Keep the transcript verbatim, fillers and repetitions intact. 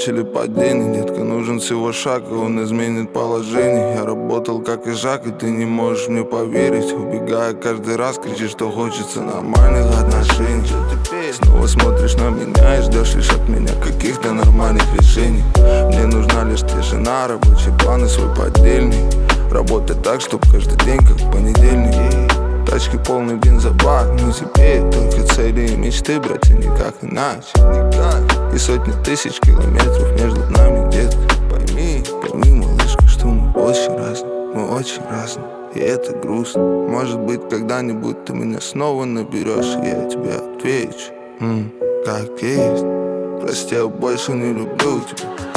взлет или падение. Детка, нужен всего шаг, и он изменит положение. Я работал как и Жак, и ты не можешь мне поверить. Убегая каждый раз, кричишь, что хочется нормальных отношений. Снова смотришь на меня и ждешь лишь от меня каких-то нормальных решений. Мне нужна лишь тишина, рабочий план и свой поддельный. Работать так, чтоб каждый день как понедельник. Тачки полный бензобак, но теперь только цели и мечты, братья, никак иначе. И сотни тысяч километров между нами, детка. Пойми, пойми, малышка, что мы очень разные, мы очень разные. И это грустно. Может быть, когда-нибудь ты меня снова наберешь, и я тебе отвечу, М, как есть. Прости, я больше не люблю тебя.